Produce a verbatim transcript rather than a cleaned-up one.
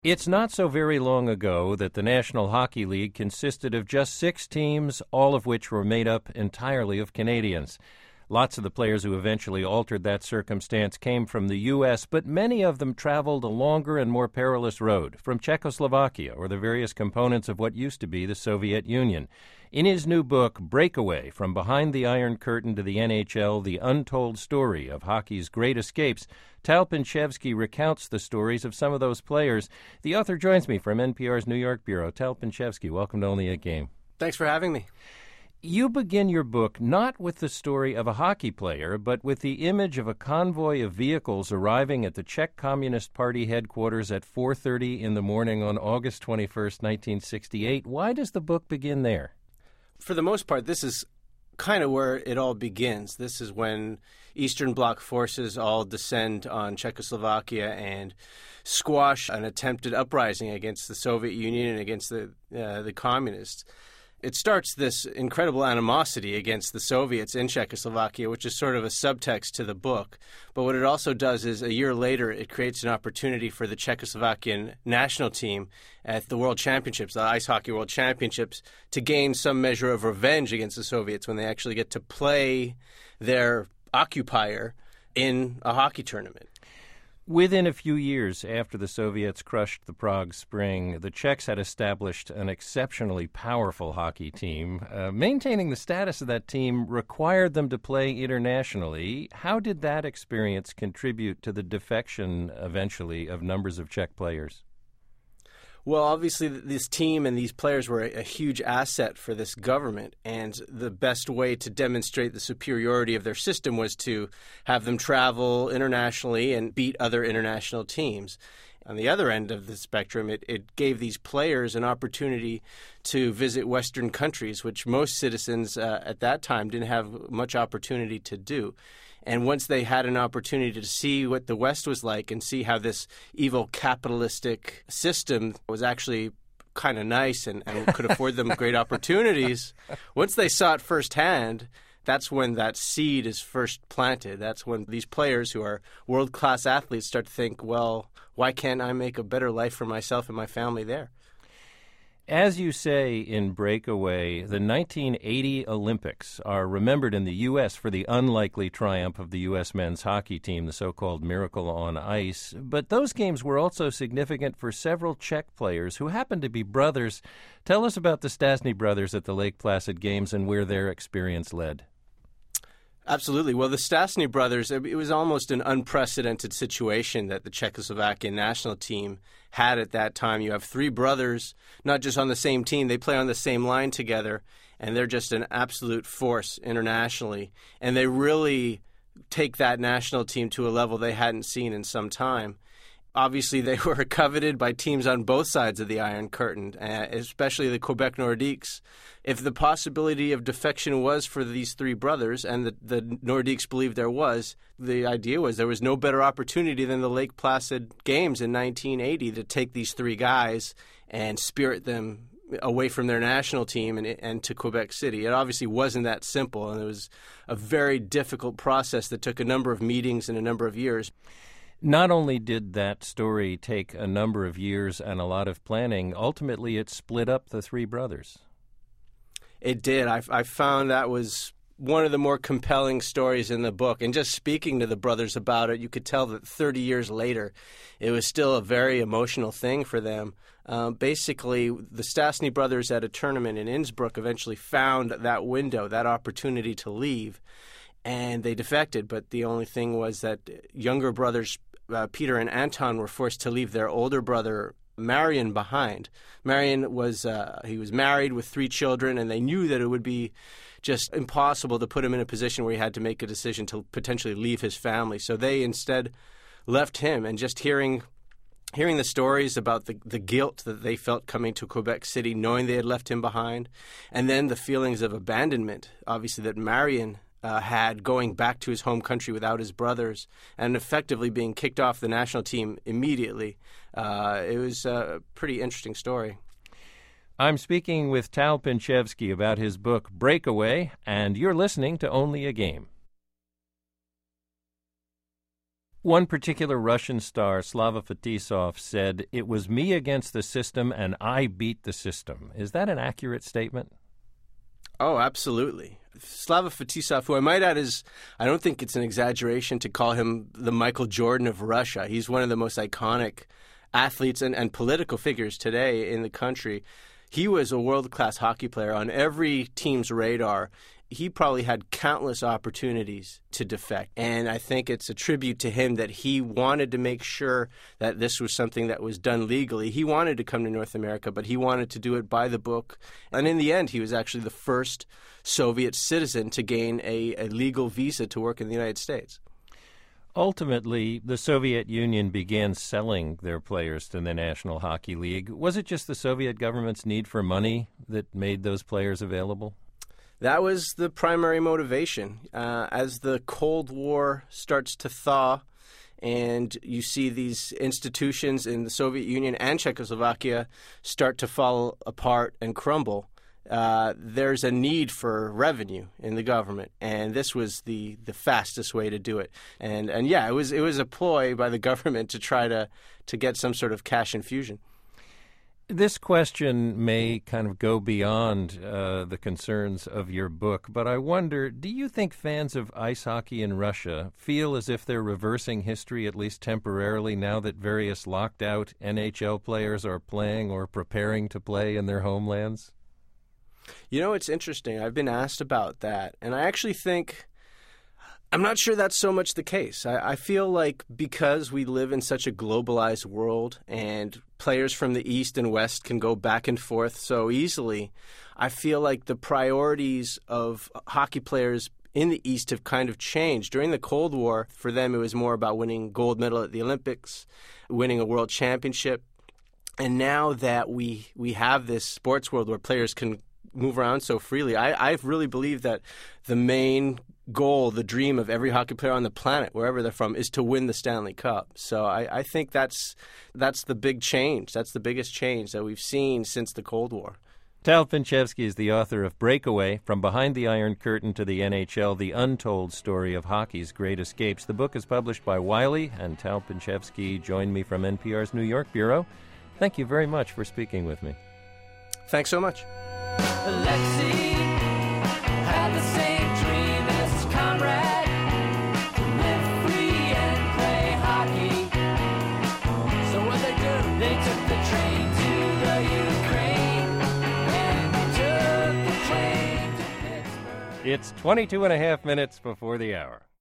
It's not so very long ago that the National Hockey League consisted of just six teams, all of which were made up entirely of Canadians. Lots of the players who eventually altered that circumstance came from the U S, but many of them traveled a longer and more perilous road from Czechoslovakia or the various components of what used to be the Soviet Union. In his new book, Breakaway, From Behind the Iron Curtain to the N H L, The Untold Story of Hockey's Great Escapes, Tal Pinchevsky recounts the stories of some of those players. The author joins me from N P R's New York bureau. Tal Pinchevsky, welcome to Only a Game. Thanks for having me. You begin your book not with the story of a hockey player, but with the image of a convoy of vehicles arriving at the Czech Communist Party headquarters at four thirty in the morning on August twenty-first, nineteen sixty-eight. Why does the book begin there? For the most part, this is kind of where it all begins. This is when Eastern Bloc forces all descend on Czechoslovakia and squash an attempted uprising against the Soviet Union and against the uh, the communists. It starts this incredible animosity against the Soviets in Czechoslovakia, which is sort of a subtext to the book. But what it also does is a year later, it creates an opportunity for the Czechoslovakian national team at the World Championships, the Ice Hockey World Championships, to gain some measure of revenge against the Soviets when they actually get to play their occupier in a hockey tournament. Within a few years after the Soviets crushed the Prague Spring, the Czechs had established an exceptionally powerful hockey team. Uh, maintaining the status of that team required them to play internationally. How did that experience contribute to the defection, eventually, of numbers of Czech players? Well, obviously, this team and these players were a, a huge asset for this government, and the best way to demonstrate the superiority of their system was to have them travel internationally and beat other international teams. On the other end of the spectrum, it, it gave these players an opportunity to visit Western countries, which most citizens uh, at that time didn't have much opportunity to do. And once they had an opportunity to see what the West was like and see how this evil capitalistic system was actually kind of nice and, and could afford them great opportunities, once they saw it firsthand, that's when that seed is first planted. That's when these players who are world-class athletes start to think, well, why can't I make a better life for myself and my family there? As you say in Breakaway, the nineteen eighty Olympics are remembered in the U S for the unlikely triumph of the U S men's hockey team, the so-called Miracle on Ice. But those games were also significant for several Czech players who happened to be brothers. Tell us about the Stastny brothers at the Lake Placid Games and where their experience led. Absolutely. Well, the Stastny brothers, it was almost an unprecedented situation that the Czechoslovakian national team had at that time. You have three brothers, not just on the same team, they play on the same line together, and they're just an absolute force internationally. And they really take that national team to a level they hadn't seen in some time. Obviously, they were coveted by teams on both sides of the Iron Curtain, uh, especially the Quebec Nordiques. If the possibility of defection was for these three brothers, and the, the Nordiques believed there was, the idea was there was no better opportunity than the Lake Placid Games in nineteen eighty to take these three guys and spirit them away from their national team and, and to Quebec City. It obviously wasn't that simple, and it was a very difficult process that took a number of meetings and a number of years. Not only did that story take a number of years and a lot of planning, ultimately it split up the three brothers. It did. I, I found that was one of the more compelling stories in the book. And just speaking to the brothers about it, you could tell that thirty years later, it was still a very emotional thing for them. Um, basically, the Stastny brothers at a tournament in Innsbruck eventually found that window, that opportunity to leave, and they defected. But the only thing was that younger brothers, Uh, Peter and Anton, were forced to leave their older brother Marian behind. Marian was uh, he was married with three children, and they knew that it would be just impossible to put him in a position where he had to make a decision to potentially leave his family. So they instead left him. And just hearing hearing the stories about the, the guilt that they felt coming to Quebec City, knowing they had left him behind, and then the feelings of abandonment, obviously, that Marian Uh, had going back to his home country without his brothers and effectively being kicked off the national team immediately. Uh, it was a pretty interesting story. I'm speaking with Tal Pinchevsky about his book Breakaway, and you're listening to Only a Game. One particular Russian star, Slava Fetisov, said, "It was me against the system, and I beat the system." Is that an accurate statement? Oh, absolutely. Slava Fetisov, who I might add is, I don't think it's an exaggeration to call him the Michael Jordan of Russia. He's one of the most iconic athletes and, and political figures today in the country. He was a world-class hockey player on every team's radar. He probably had countless opportunities to defect. And I think it's a tribute to him that he wanted to make sure that this was something that was done legally. He wanted to come to North America, but he wanted to do it by the book. And in the end, he was actually the first Soviet citizen to gain a, a legal visa to work in the United States. Ultimately, the Soviet Union began selling their players to the National Hockey League. Was it just the Soviet government's need for money that made those players available? That was the primary motivation. Uh, as the Cold War starts to thaw and you see these institutions in the Soviet Union and Czechoslovakia start to fall apart and crumble, uh, there's a need for revenue in the government. And this was the, the fastest way to do it. And, and yeah, it was, it was a ploy by the government to try to, to get some sort of cash infusion. This question may kind of go beyond uh, the concerns of your book, but I wonder, do you think fans of ice hockey in Russia feel as if they're reversing history, at least temporarily, now that various locked-out N H L players are playing or preparing to play in their homelands? You know, it's interesting. I've been asked about that, and I actually think I'm not sure that's so much the case. I, I feel like because we live in such a globalized world and players from the East and West can go back and forth so easily, I feel like the priorities of hockey players in the East have kind of changed. During the Cold War, for them, it was more about winning gold medal at the Olympics, winning a world championship. And now that we we have this sports world where players can move around so freely, I, I really believe that the main goal, the dream of every hockey player on the planet, wherever they're from, is to win the Stanley Cup. So I, I think that's that's the big change. That's the biggest change that we've seen since the Cold War. Tal Pinchevsky is the author of Breakaway, From Behind the Iron Curtain to the N H L, The Untold Story of Hockey's Great Escapes. The book is published by Wiley, and Tal Pinchevsky joined me from N P R's New York bureau. Thank you very much for speaking with me. Thanks so much. Alexei had the same dream as his comrade, to live free and play hockey. So what they do, they took the train to the Ukraine, and they took the train to Pittsburgh. It's twenty-two and a half minutes before the hour.